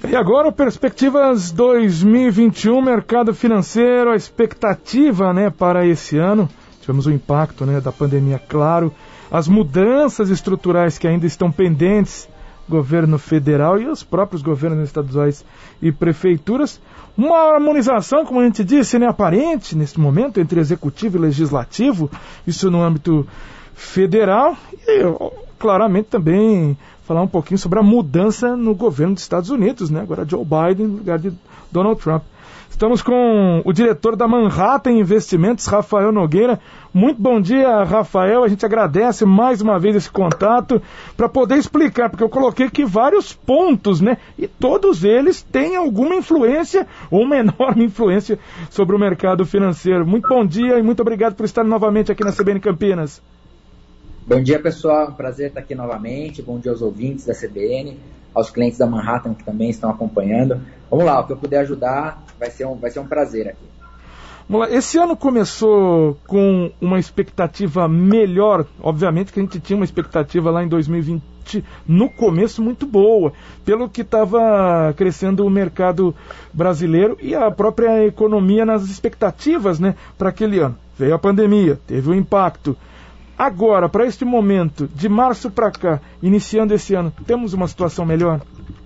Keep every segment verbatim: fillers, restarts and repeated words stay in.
E agora, perspectivas dois mil e vinte e um, mercado financeiro, a expectativa, né, para esse ano. Tivemos o impacto, né, da pandemia, claro, as mudanças estruturais que ainda estão pendentes, governo federal e os próprios governos estaduais e prefeituras. Uma harmonização, como a gente disse, né, aparente nesse momento entre executivo e legislativo, isso no âmbito federal, e claramente também falar um pouquinho sobre a mudança no governo dos Estados Unidos, né? Agora Joe Biden no lugar de Donald Trump. Estamos com o diretor da Manhattan Investimentos, Rafael Nogueira. Muito bom dia, Rafael. A gente agradece mais uma vez esse contato para poder explicar, porque eu coloquei aqui vários pontos, né? E todos eles têm alguma influência ou uma enorme influência sobre o mercado financeiro. Muito bom dia e muito obrigado por estar novamente aqui na C B N Campinas. Bom dia, pessoal. É um prazer estar aqui novamente. Bom dia aos ouvintes da C B N, aos clientes da Manhattan que também estão acompanhando. Vamos lá, o que eu puder ajudar vai ser um, vai ser um prazer aqui. Vamos lá. Esse ano começou com uma expectativa melhor. Obviamente que a gente tinha uma expectativa lá em dois mil e vinte, no começo, muito boa, pelo que estava crescendo o mercado brasileiro e a própria economia nas expectativas, né, para aquele ano. Veio a pandemia, teve um impacto. Agora, para este momento, de março para cá, iniciando esse ano, temos uma situação melhor?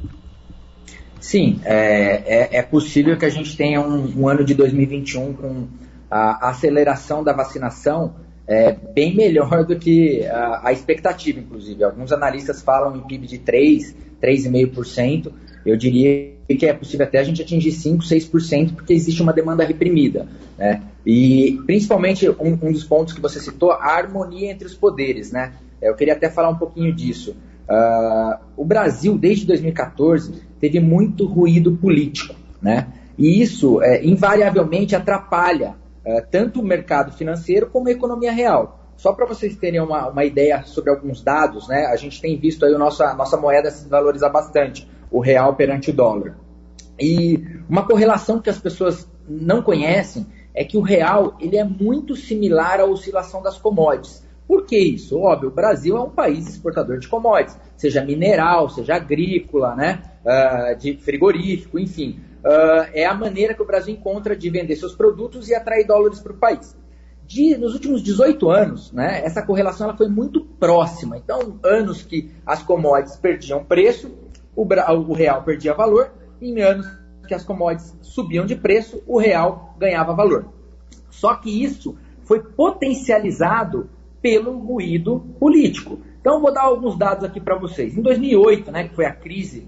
Sim, é, é, é possível que a gente tenha um, um ano de dois mil e vinte e um com a aceleração da vacinação é, bem melhor do que a, a expectativa, inclusive. Alguns analistas falam em P I B de três, três vírgula cinco por cento. Eu diria que é possível até a gente atingir cinco, seis por cento, porque existe uma demanda reprimida, né? E principalmente um, um dos pontos que você citou, a harmonia entre os poderes, né? Eu queria até falar um pouquinho disso. Uh, o Brasil, desde dois mil e catorze, teve muito ruído político, né? E isso é, invariavelmente atrapalha uh, tanto o mercado financeiro como a economia real. Só para vocês terem uma, uma ideia sobre alguns dados, né? A gente tem visto aí a nossa, nossa moeda se valorizar bastante, o real perante o dólar. E uma correlação que as pessoas não conhecem é que o real ele é muito similar à oscilação das commodities. Por que isso? Óbvio, o Brasil é um país exportador de commodities, seja mineral, seja agrícola, né? Uh, de frigorífico, enfim. Uh, é a maneira que o Brasil encontra de vender seus produtos e atrair dólares para o país. De, nos últimos dezoito anos, né, essa correlação ela foi muito próxima. Então, anos que as commodities perdiam preço, o, o real perdia valor, e em anos que as commodities subiam de preço, o real ganhava valor. Só que isso foi potencializado pelo ruído político. Então, vou dar alguns dados aqui para vocês. Em dois mil e oito, né, que foi a crise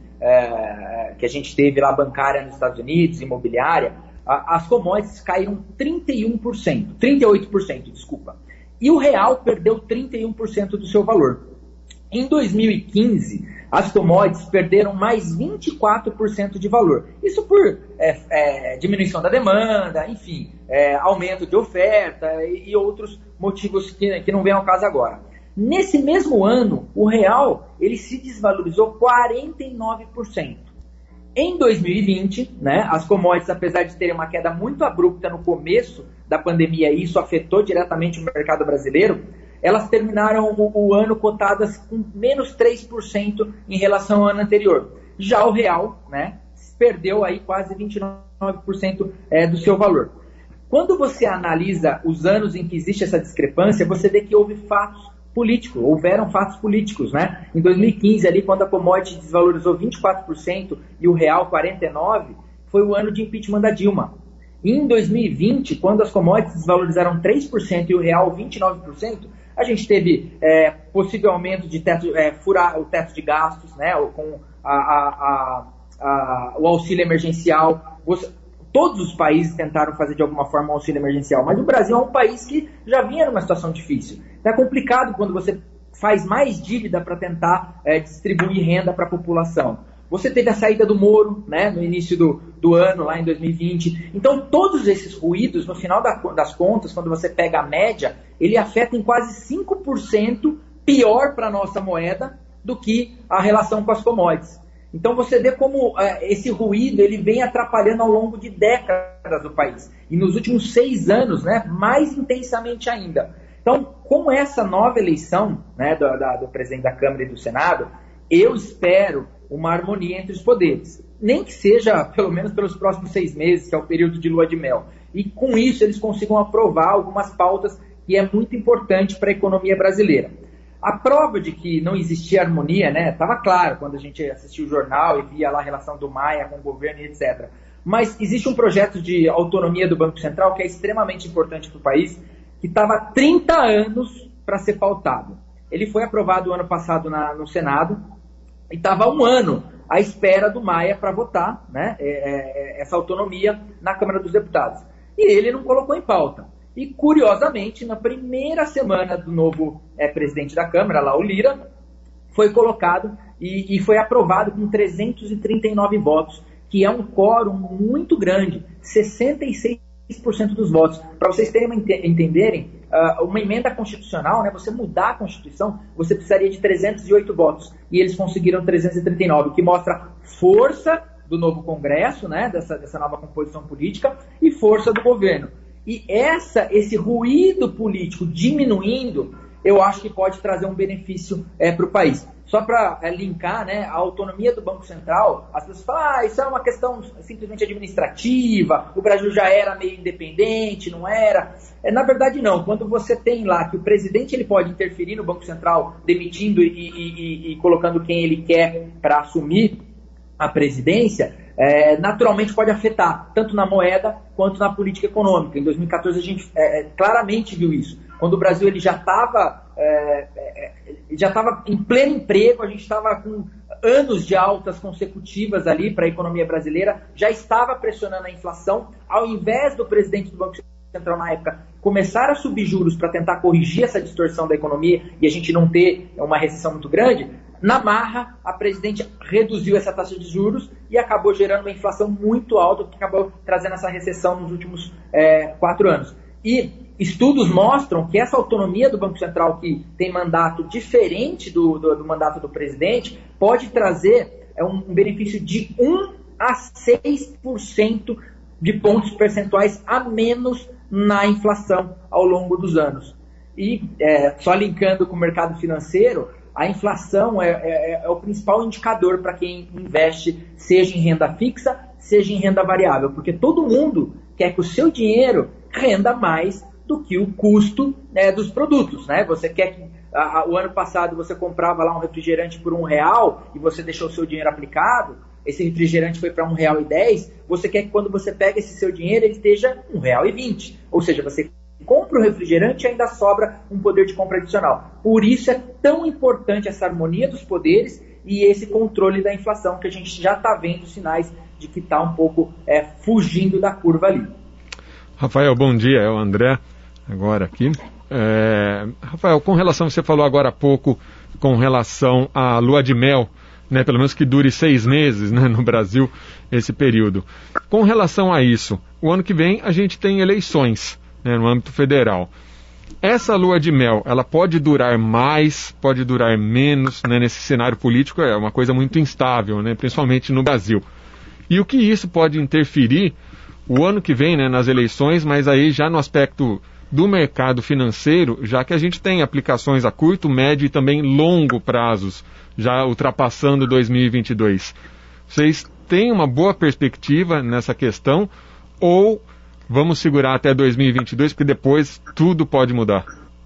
é, que a gente teve lá bancária nos Estados Unidos, imobiliária, a, as commodities caíram trinta e um por cento, trinta e oito por cento, desculpa. E o real perdeu trinta e um por cento do seu valor. Em dois mil e quinze, as commodities perderam mais vinte e quatro por cento de valor. Isso por é, é, diminuição da demanda, enfim, é, aumento de oferta e, e outros motivos que, que não vêm ao caso agora. Nesse mesmo ano, o real ele se desvalorizou quarenta e nove por cento. Em dois mil e vinte, né, as commodities, apesar de terem uma queda muito abrupta no começo da pandemia, e isso afetou diretamente o mercado brasileiro, elas terminaram o, o ano cotadas com menos três por cento em relação ao ano anterior. Já o real, né, perdeu aí quase vinte e nove por cento é, do seu valor. Quando você analisa os anos em que existe essa discrepância, você vê que houve fatos políticos, houveram fatos políticos, né? Em dois mil e quinze, ali, quando a commodity desvalorizou vinte e quatro por cento e o real quarenta e nove por cento, foi o ano de impeachment da Dilma. E em dois mil e vinte, quando as commodities desvalorizaram três por cento e o real vinte e nove por cento, a gente teve é, possível aumento de teto, é, furar o teto de gastos, né? Ou com a, a, a, a, o auxílio emergencial. Você, todos os países tentaram fazer de alguma forma um auxílio emergencial, mas o Brasil é um país que já vinha numa situação difícil. Então é complicado quando você faz mais dívida para tentar é, distribuir renda para a população. Você teve a saída do Moro, né, no início do, do ano, lá em dois mil e vinte. Então todos esses ruídos, no final da, das contas, quando você pega a média, ele afeta em quase cinco por cento pior para a nossa moeda do que a relação com as commodities. Então você vê como é, esse ruído ele vem atrapalhando ao longo de décadas do país. E nos últimos seis anos, né, mais intensamente ainda. Então, com essa nova eleição, né, do, da, do presidente da Câmara e do Senado, eu espero uma harmonia entre os poderes. Nem que seja, pelo menos pelos próximos seis meses, que é o período de lua de mel. E com isso eles consigam aprovar algumas pautas que é muito importante para a economia brasileira. A prova de que não existia harmonia, né, estava claro quando a gente assistia o jornal e via lá a relação do Maia com o governo e etcétera. Mas existe um projeto de autonomia do Banco Central que é extremamente importante para o país, que estava há trinta anos para ser pautado. Ele foi aprovado ano passado na, no Senado e estava há um ano à espera do Maia para votar, né, é, é, essa autonomia na Câmara dos Deputados. E ele não colocou em pauta. E, curiosamente, na primeira semana do novo é, presidente da Câmara, lá o Lira, foi colocado e, e foi aprovado com trezentos e trinta e nove votos, que é um quórum muito grande, sessenta e seis por cento dos votos. Para vocês terem uma, entenderem, uma emenda constitucional, né, você mudar a Constituição, você precisaria de trezentos e oito votos. E eles conseguiram trezentos e trinta e nove, o que mostra força do novo Congresso, né, dessa, dessa nova composição política, e força do governo. E essa, esse ruído político diminuindo, eu acho que pode trazer um benefício é, para o país. Só para é, linkar, né, a autonomia do Banco Central, as pessoas falam, ah, isso é uma questão simplesmente administrativa, o Brasil já era meio independente, não era. É, na verdade, não. Quando você tem lá que o presidente ele pode interferir no Banco Central, demitindo e, e, e, e colocando quem ele quer para assumir a presidência, é, naturalmente pode afetar, tanto na moeda quanto na política econômica. Em dois mil e quatorze a gente é, claramente viu isso. Quando o Brasil ele já estava é, é, já estava em pleno emprego, a gente estava com anos de altas consecutivas ali para a economia brasileira, já estava pressionando a inflação, ao invés do presidente do Banco Central na época começar a subir juros para tentar corrigir essa distorção da economia e a gente não ter uma recessão muito grande. Na marra, a presidente reduziu essa taxa de juros e acabou gerando uma inflação muito alta, que acabou trazendo essa recessão nos últimos é, quatro anos. E estudos mostram que essa autonomia do Banco Central, que tem mandato diferente do, do, do mandato do presidente, pode trazer é, um, um benefício de um a seis por cento de pontos percentuais a menos na inflação ao longo dos anos. E é, só linkando com o mercado financeiro, a inflação é, é, é o principal indicador para quem investe, seja em renda fixa, seja em renda variável, porque todo mundo quer que o seu dinheiro renda mais do que o custo, né, dos produtos, né? Você quer que a, a, o ano passado você comprava lá um refrigerante por um real e você deixou o seu dinheiro aplicado, esse refrigerante foi para um real e dez, você quer que quando você pega esse seu dinheiro ele esteja um real e vinte, ou seja, você compra o refrigerante e ainda sobra um poder de compra adicional. Por isso é tão importante essa harmonia dos poderes e esse controle da inflação, que a gente já está vendo sinais de que está um pouco é, fugindo da curva ali. Rafael, bom dia, é o André, agora aqui. É, Rafael, com relação, você falou agora há pouco, com relação à lua de mel, né, pelo menos que dure seis meses, né, no Brasil, esse período. Com relação a isso, o ano que vem a gente tem eleições, né, no âmbito federal. Essa lua de mel, ela pode durar mais, pode durar menos, né, nesse cenário político, é uma coisa muito instável, né, principalmente no Brasil. E o que isso pode interferir o ano que vem, né, nas eleições, mas aí já no aspecto do mercado financeiro, já que a gente tem aplicações a curto, médio e também longo prazos, já ultrapassando dois mil e vinte e dois. Vocês têm uma boa perspectiva nessa questão ou vamos segurar até dois mil e vinte e dois, porque depois tudo pode mudar?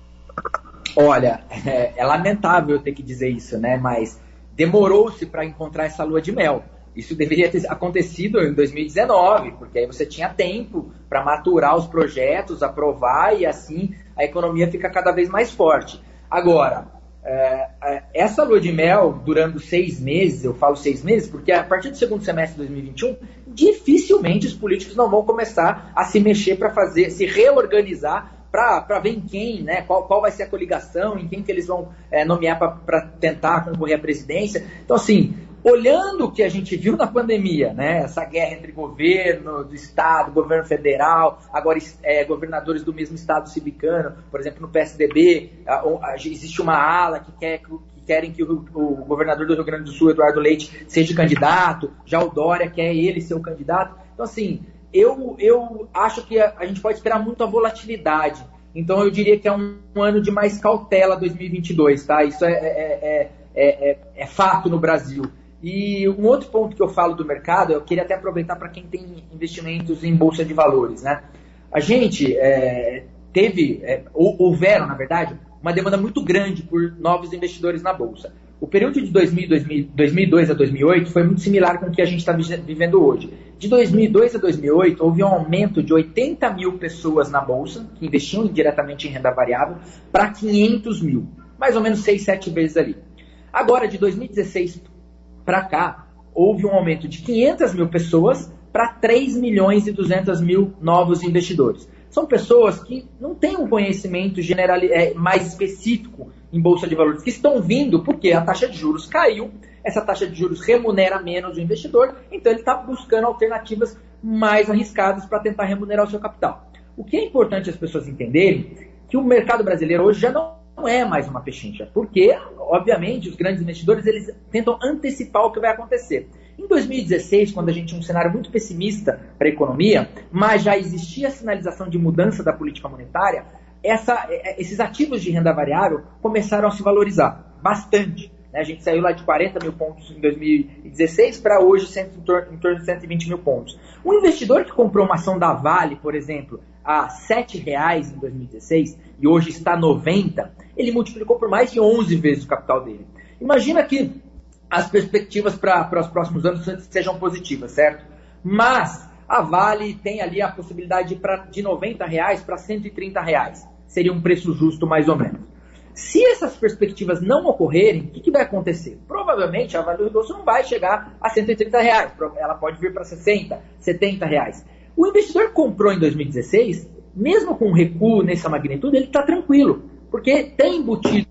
Olha, é, é lamentável eu ter que dizer isso, né? Mas demorou-se para encontrar essa lua de mel. Isso deveria ter acontecido em dois mil e dezenove, porque aí você tinha tempo para maturar os projetos, aprovar e assim a economia fica cada vez mais forte. Agora, é, essa lua de mel durando seis meses, eu falo seis meses, porque a partir do segundo semestre de dois mil e vinte e um, dificilmente os políticos não vão começar a se mexer para fazer, se reorganizar para ver em quem, né, qual, qual vai ser a coligação, em quem que eles vão é, nomear para tentar concorrer à presidência. Então, assim, olhando o que a gente viu na pandemia, né, essa guerra entre governo do estado, governo federal, agora é, governadores do mesmo estado se bicando, por exemplo, no P S D B, a, a, existe uma ala que, quer, que querem que o, o governador do Rio Grande do Sul, Eduardo Leite, seja candidato, já o Dória quer ele ser o candidato. Então, assim, eu, eu acho que a, a gente pode esperar muito a volatilidade. Então, eu diria que é um, um ano de mais cautela dois mil e vinte e dois, tá? Isso é, é, é, é, é, é fato no Brasil. E um outro ponto que eu falo do mercado, eu queria até aproveitar para quem tem investimentos em bolsa de valores, né? A gente é, teve, é, houveram, na verdade, uma demanda muito grande por novos investidores na bolsa. O período de dois mil e dois a dois mil e oito foi muito similar com o que a gente está vivendo hoje. De dois mil e dois a dois mil e oito, houve um aumento de oitenta mil pessoas na bolsa, que investiam diretamente em renda variável, para quinhentos mil. Mais ou menos seis, sete vezes ali. Agora, de dois mil e dezesseis para cá, houve um aumento de quinhentas mil pessoas para três milhões e duzentos mil novos investidores. São pessoas que não têm um conhecimento general, é, mais específico em bolsa de valores, que estão vindo porque a taxa de juros caiu, essa taxa de juros remunera menos o investidor, então ele está buscando alternativas mais arriscadas para tentar remunerar o seu capital. O que é importante as pessoas entenderem que o mercado brasileiro hoje já não não é mais uma pechincha, porque, obviamente, os grandes investidores eles tentam antecipar o que vai acontecer. Em dois mil e dezesseis, quando a gente tinha um cenário muito pessimista para a economia, mas já existia a sinalização de mudança da política monetária, essa, esses ativos de renda variável começaram a se valorizar bastante. A gente saiu lá de quarenta mil pontos em dois mil e dezesseis para hoje em torno de cento e vinte mil pontos. Um investidor que comprou uma ação da Vale, por exemplo, a sete reais em dois mil e dezesseis e hoje está a noventa, ele multiplicou por mais de onze vezes o capital dele. Imagina que as perspectivas para os próximos anos sejam positivas, certo? Mas a Vale tem ali a possibilidade de, pra, de noventa reais para cento e trinta reais. Seria um preço justo mais ou menos. Se essas perspectivas não ocorrerem, o que, que vai acontecer? Provavelmente a Vale do Rio Doce não vai chegar a cento e trinta reais, ela pode vir para sessenta, setenta reais. O investidor que comprou em dois mil e dezesseis, mesmo com um recuo nessa magnitude, ele está tranquilo, porque tem embutido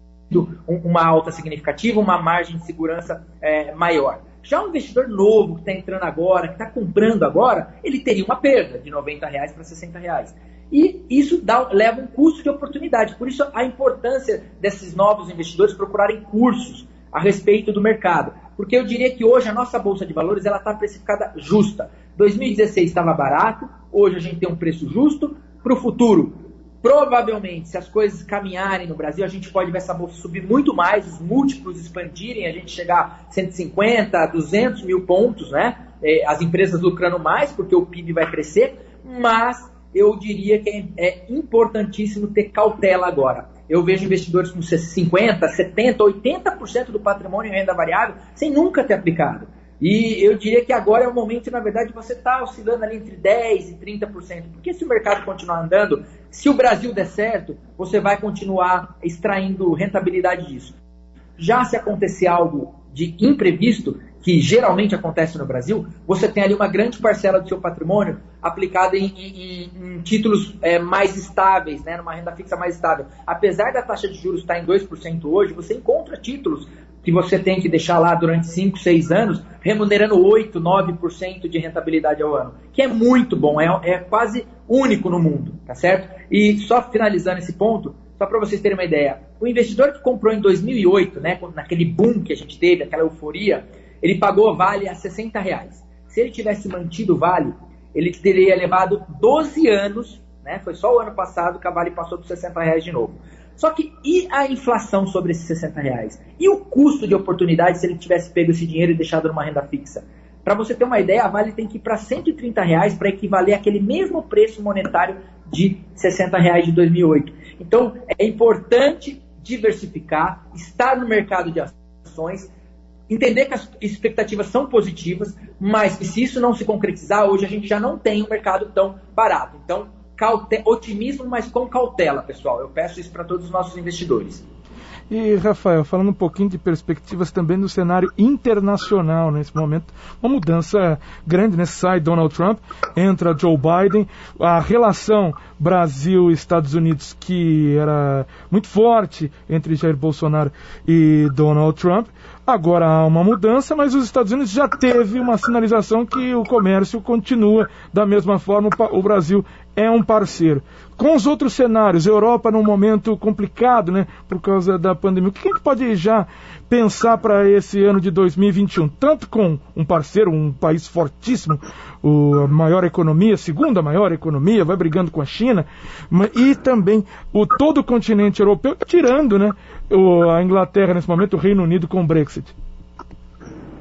uma alta significativa, uma margem de segurança é, maior. Já um investidor novo que está entrando agora, que está comprando agora, ele teria uma perda de noventa reais para sessenta reais. E isso dá, leva um custo de oportunidade. Por isso a importância desses novos investidores procurarem cursos a respeito do mercado. Porque eu diria que hoje a nossa Bolsa de Valores está precificada justa. dois mil e dezesseis estava barato, hoje a gente tem um preço justo. Para o futuro, provavelmente, se as coisas caminharem no Brasil, a gente pode ver essa bolsa subir muito mais, os múltiplos expandirem, a gente chegar a cento e cinquenta, duzentos mil pontos, né? As empresas lucrando mais, porque o P I B vai crescer, mas eu diria que é importantíssimo ter cautela agora. Eu vejo investidores com cinquenta, setenta, oitenta por cento do patrimônio em renda variável sem nunca ter aplicado. E eu diria que agora é o momento, na verdade, de você estar oscilando ali entre dez por cento e trinta por cento. Porque se o mercado continuar andando, se o Brasil der certo, você vai continuar extraindo rentabilidade disso. Já se acontecer algo de imprevisto, que geralmente acontece no Brasil, você tem ali uma grande parcela do seu patrimônio aplicada em, em, em títulos é, mais estáveis, né, numa renda fixa mais estável. Apesar da taxa de juros estar em dois por cento hoje, você encontra títulos que você tem que deixar lá durante cinco, seis anos, remunerando oito, nove por cento de rentabilidade ao ano, que é muito bom, é, é quase único no mundo, tá certo? E só finalizando esse ponto, só para vocês terem uma ideia, o investidor que comprou em dois mil e oito, né, naquele boom que a gente teve, aquela euforia, ele pagou Vale a sessenta reais. Se ele tivesse mantido o Vale, ele teria levado doze anos, né, foi só o ano passado que a Vale passou por sessenta reais de novo. Só que e a inflação sobre esses sessenta reais? E o custo de oportunidade se ele tivesse pego esse dinheiro e deixado numa renda fixa? Para você ter uma ideia, a Vale tem que ir para cento e trinta reais para equivaler àquele mesmo preço monetário de sessenta reais de dois mil e oito. Então, é importante diversificar, estar no mercado de ações, entender que as expectativas são positivas, mas que se isso não se concretizar, hoje a gente já não tem um mercado tão barato. Então, caute... otimismo, mas com cautela, pessoal. Eu peço isso para todos os nossos investidores. E, Rafael, falando um pouquinho de perspectivas também no cenário internacional, nesse momento, uma mudança grande, né? Sai Donald Trump, entra Joe Biden, a relação Brasil-Estados Unidos, que era muito forte entre Jair Bolsonaro e Donald Trump, agora há uma mudança, mas os Estados Unidos já teve uma sinalização que o comércio continua da mesma forma, o Brasil é um parceiro. Com os outros cenários, Europa num momento complicado, né, por causa da pandemia, o que a gente pode já pensar para esse ano de dois mil e vinte e um? Tanto com um parceiro, um país fortíssimo, o, a maior economia, segunda maior economia, vai brigando com a China, e também o todo o continente europeu, tirando, né, o, a Inglaterra nesse momento, o Reino Unido com o Brexit.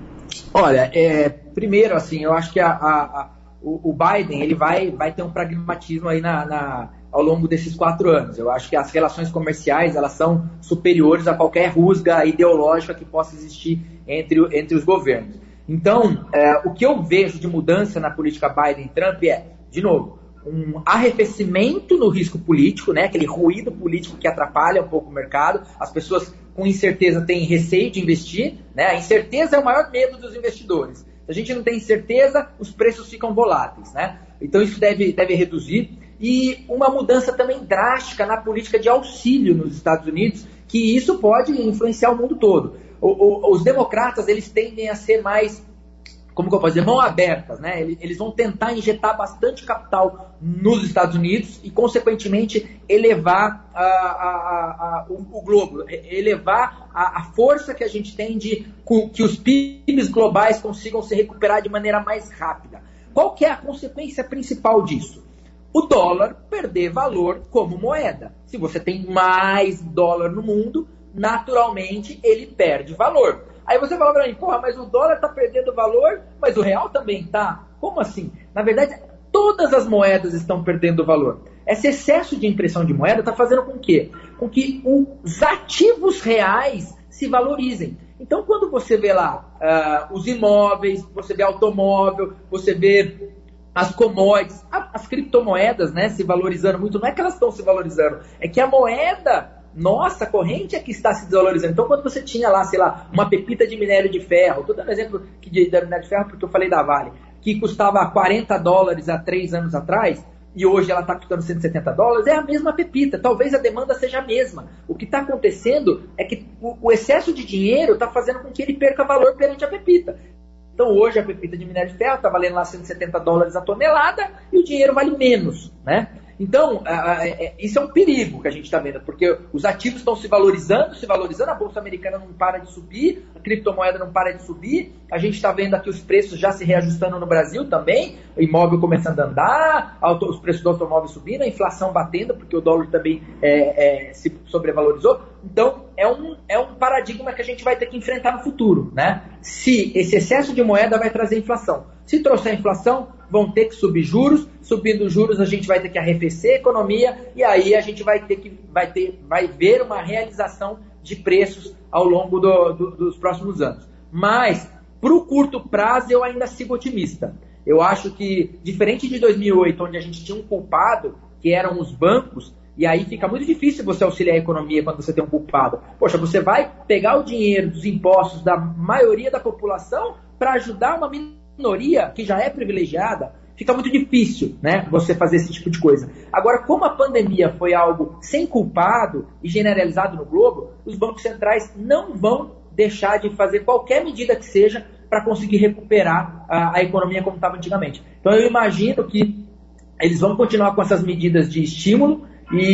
Olha, é, primeiro, assim, eu acho que a, a, a, o, o Biden ele vai, vai ter um pragmatismo aí na, na, ao longo desses quatro anos. Eu acho que as relações comerciais elas são superiores a qualquer rusga ideológica que possa existir entre, entre os governos. Então, é, o que eu vejo de mudança na política Biden-Trump é, de novo, um arrefecimento no risco político, né, aquele ruído político que atrapalha um pouco o mercado. As pessoas com incerteza têm receio de investir, né? A incerteza é o maior medo dos investidores. Se a gente não tem certeza, os preços ficam voláteis, né? Então isso deve, deve reduzir. E uma mudança também drástica na política de auxílio nos Estados Unidos, que isso pode influenciar o mundo todo. O, o, os democratas, eles tendem a ser mais, como que eu posso dizer, mão abertas, né? Eles vão tentar injetar bastante capital nos Estados Unidos e, consequentemente, elevar a, a, a, o, o globo, elevar a, a força que a gente tem de que os P I Bs globais consigam se recuperar de maneira mais rápida. Qual que é a consequência principal disso? O dólar perder valor como moeda. Se você tem mais dólar no mundo, naturalmente ele perde valor. Aí você fala para mim, porra, mas o dólar está perdendo valor, mas o real também está. Como assim? Na verdade, todas as moedas estão perdendo valor. Esse excesso de impressão de moeda está fazendo com que, com que os ativos reais se valorizem. Então, quando você vê lá uh, os imóveis, você vê automóvel, você vê as commodities, as criptomoedas, né, se valorizando muito, não é que elas estão se valorizando, é que a moeda nossa corrente é que está se desvalorizando. Então, quando você tinha lá, sei lá, uma pepita de minério de ferro, estou dando exemplo de, de minério de ferro porque eu falei da Vale, que custava quarenta dólares há três anos atrás, e hoje ela está custando cento e setenta dólares, é a mesma pepita. Talvez a demanda seja a mesma. O que está acontecendo é que o, o excesso de dinheiro está fazendo com que ele perca valor perante a pepita. Então, hoje a pepita de minério de ferro está valendo lá cento e setenta dólares a tonelada e o dinheiro vale menos, né? Então, isso é um perigo que a gente está vendo, porque os ativos estão se valorizando, se valorizando, a Bolsa Americana não para de subir, a criptomoeda não para de subir, a gente está vendo aqui os preços já se reajustando no Brasil também, o imóvel começando a andar, os preços do automóvel subindo, a inflação batendo, porque o dólar também é, é, se sobrevalorizou. Então, é um, é um paradigma que a gente vai ter que enfrentar no futuro, né? Se esse excesso de moeda vai trazer inflação. Se trouxer inflação, vão ter que subir juros, subindo juros a gente vai ter que arrefecer a economia e aí a gente vai ter que vai ter, vai ver uma realização de preços ao longo do, do, dos próximos anos. Mas, para o curto prazo, eu ainda sigo otimista. Eu acho que, diferente de dois mil e oito, onde a gente tinha um culpado, que eram os bancos, e aí fica muito difícil você auxiliar a economia quando você tem um culpado. Poxa, você vai pegar o dinheiro dos impostos da maioria da população para ajudar uma minoria que já é privilegiada, fica muito difícil, né, você fazer esse tipo de coisa. Agora, como a pandemia foi algo sem culpado e generalizado no globo, os bancos centrais não vão deixar de fazer qualquer medida que seja para conseguir recuperar a, a economia como estava antigamente. Então eu imagino que eles vão continuar com essas medidas de estímulo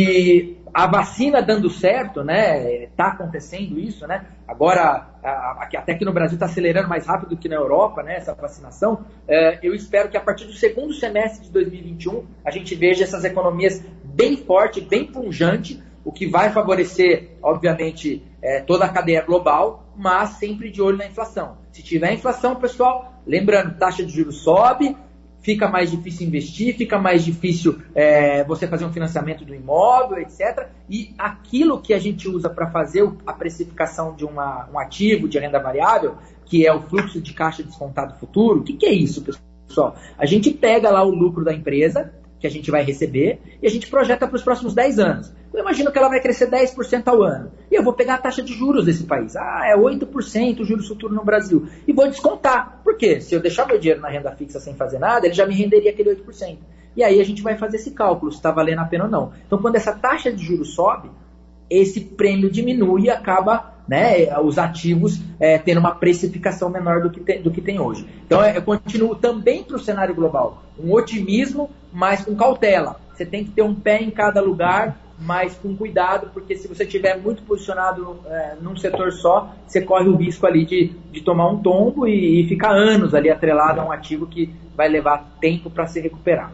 e a vacina dando certo, né? Está acontecendo isso, né? Agora, até aqui no Brasil está acelerando mais rápido do que na Europa, né? Essa vacinação. É, eu espero que a partir do segundo semestre de dois mil e vinte e um a gente veja essas economias bem forte, bem pungente, o que vai favorecer, obviamente, é, toda a cadeia global, mas sempre de olho na inflação. Se tiver inflação, pessoal, lembrando, taxa de juros sobe, fica mais difícil investir, fica mais difícil é, você fazer um financiamento do imóvel, etcétera. E aquilo que a gente usa para fazer a precificação de uma, um ativo de renda variável, que é o fluxo de caixa descontado futuro, o que, que é isso, pessoal? A gente pega lá o lucro da empresa, que a gente vai receber, e a gente projeta para os próximos dez anos. Eu imagino que ela vai crescer dez por cento ao ano. E eu vou pegar a taxa de juros desse país. Ah, é oito por cento o juros futuro no Brasil. E vou descontar. Por quê? Se eu deixar meu dinheiro na renda fixa sem fazer nada, ele já me renderia aquele oito por cento. E aí a gente vai fazer esse cálculo, se está valendo a pena ou não. Então, quando essa taxa de juros sobe, esse prêmio diminui e acaba, né, os ativos é, tendo uma precificação menor do que tem, do que tem hoje. Então, eu continuo também para o cenário global. Um otimismo, mas com cautela. Você tem que ter um pé em cada lugar, mas com cuidado, porque se você estiver muito posicionado é, num setor só, você corre o risco ali de, de tomar um tombo e, e ficar anos ali atrelado a um ativo que vai levar tempo para se recuperar.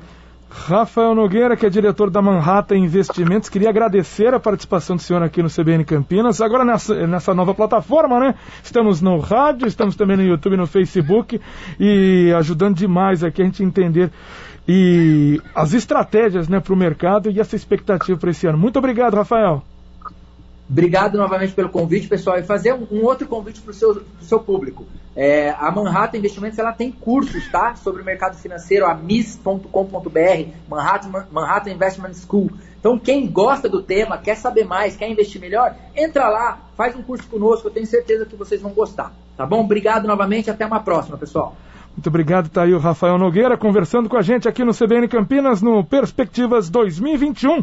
Rafael Nogueira, que é diretor da Manhattan Investimentos, queria agradecer a participação do senhor aqui no C B N Campinas. Agora nessa, nessa nova plataforma, né? Estamos no rádio, estamos também no YouTube e no Facebook, e ajudando demais aqui a gente entender e as estratégias, né, para o mercado e essa expectativa para esse ano. Muito obrigado, Rafael. Obrigado novamente pelo convite, pessoal, e fazer um, um outro convite para o seu, seu público. É, a Manhattan Investimentos, ela tem cursos, tá, sobre o mercado financeiro, a M I S ponto com ponto b r, Manhattan, Manhattan Investment School. Então, quem gosta do tema, quer saber mais, quer investir melhor, entra lá, faz um curso conosco, eu tenho certeza que vocês vão gostar. Tá bom? Obrigado novamente, até uma próxima, pessoal. Muito obrigado, tá aí o Rafael Nogueira conversando com a gente aqui no C B N Campinas, no Perspectivas dois mil e vinte e um.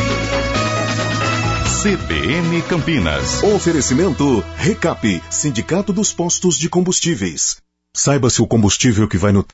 C B N Campinas. Oferecimento Recap, Sindicato dos Postos de Combustíveis. Saiba se o combustível que vai no